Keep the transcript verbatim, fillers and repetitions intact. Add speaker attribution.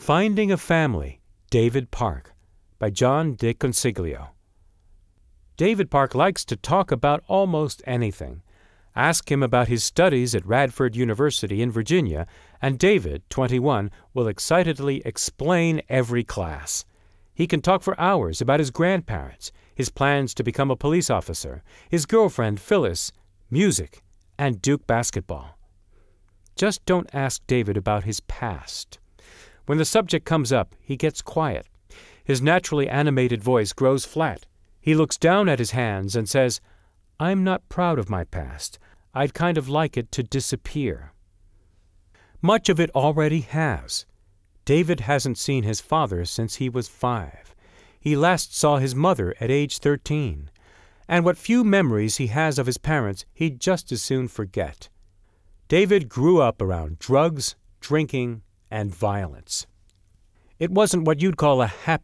Speaker 1: Finding a Family, David Park, by John DeConsiglio. David Park likes to talk about almost anything. Ask him about his studies at Radford University in Virginia, and David, twenty-one, will excitedly explain every class. He can talk for hours about his grandparents, his plans to become a police officer, his girlfriend Phyllis, music, and Duke basketball. Just don't ask David about his past. When the subject comes up, he gets quiet. His naturally animated voice grows flat. He looks down at his hands and says, "I'm not proud of my past. I'd kind of like it to disappear." Much of it already has. David hasn't seen his father since he was five. He last saw his mother at age thirteen. And what few memories he has of his parents, he'd just as soon forget. David grew up around drugs, drinking, and violence. It wasn't what you'd call a happy